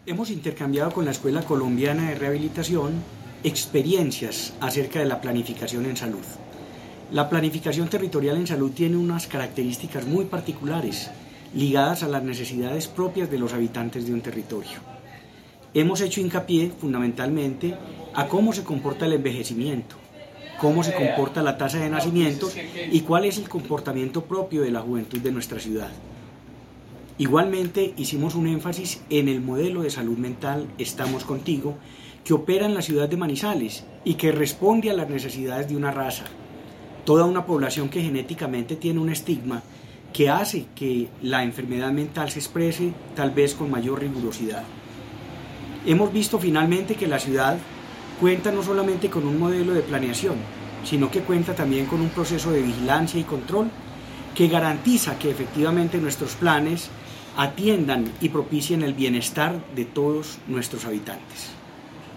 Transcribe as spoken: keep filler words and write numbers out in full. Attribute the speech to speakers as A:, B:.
A: Hemos intercambiado con la Escuela Colombiana de Rehabilitación experiencias acerca de la planificación en salud. La planificación territorial en salud tiene unas características muy particulares, ligadas a las necesidades propias de los habitantes de un territorio. Hemos hecho hincapié fundamentalmente a cómo se comporta el envejecimiento, cómo se comporta la tasa de nacimientos y cuál es el comportamiento propio de la juventud de nuestra ciudad. Igualmente hicimos un énfasis en el modelo de salud mental Estamos Contigo, que opera en la ciudad de Manizales y que responde a las necesidades de una raza, toda una población que genéticamente tiene un estigma que hace que la enfermedad mental se exprese tal vez con mayor rigurosidad. Hemos visto finalmente que la ciudad cuenta no solamente con un modelo de planeación, sino que cuenta también con un proceso de vigilancia y control que garantiza que efectivamente nuestros planes atiendan y propicien el bienestar de todos nuestros habitantes.